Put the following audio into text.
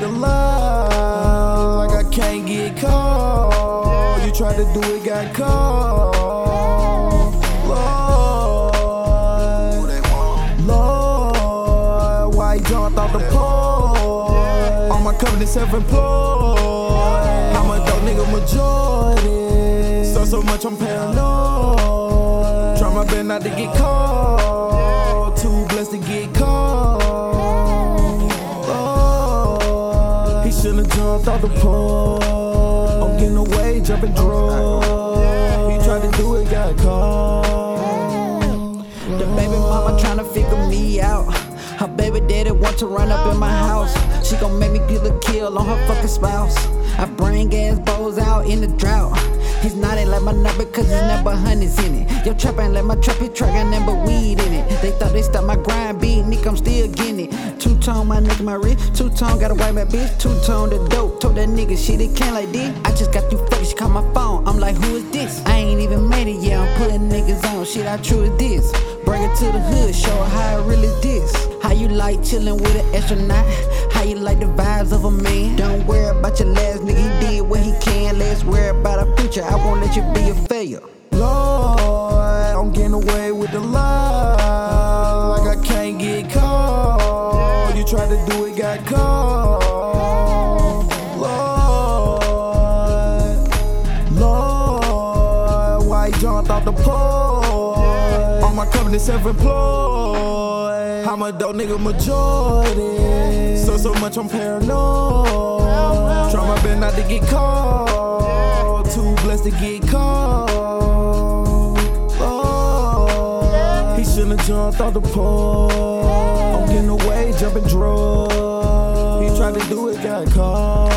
the lie, like I can't get caught. You tried to do it, got caught. Lord, why you jumped off the pole? All my company self-employed. I'm a dope nigga majority. So much I'm paranoid. Try my best not to get caught. Too blessed to get caught. Oh, he shouldn't jumped off the pole. I'm getting away, jumping drugs. He tried to do it, got caught. The baby mama tryna figure me out. Her baby daddy want to run up in my house. She gon' make me get a kill on her fucking spouse. I bring gas bowls out in the drought. He's not ain't like my nut because there's never honeys in it. Your trap ain't like my trap, his track ain't never weed in it. They thought they stopped my grind beat, nigga, I'm still getting it. Two-tone, my nigga, my wrist. Two-tone, got a white man bitch. Two-tone, the dope. Told that nigga shit, it can't like this. I just got you fucking, she call my phone. I'm like, who is this? I ain't even made it yet, I'm putting niggas on. Shit, how true is this? Bring it to the hood, show her how it really this. How you like chillin' with an astronaut? How you like the vibes of a man? Don't worry about your last nigga, he did what he can. Let's worry about our future, I won't let you be a failure. Lord, I'm getting away with the lie, like I can't get caught. You tried to do it, got caught. Lord, why you jumped off the pole? All my company self-employed. I'm a dope nigga majority. So much I'm paranoid. Try my best not to get caught. Too blessed to get caught. Oh, he shouldn't have jumped off the pole. I'm getting away, jumping drugs. He tried to do it, got caught.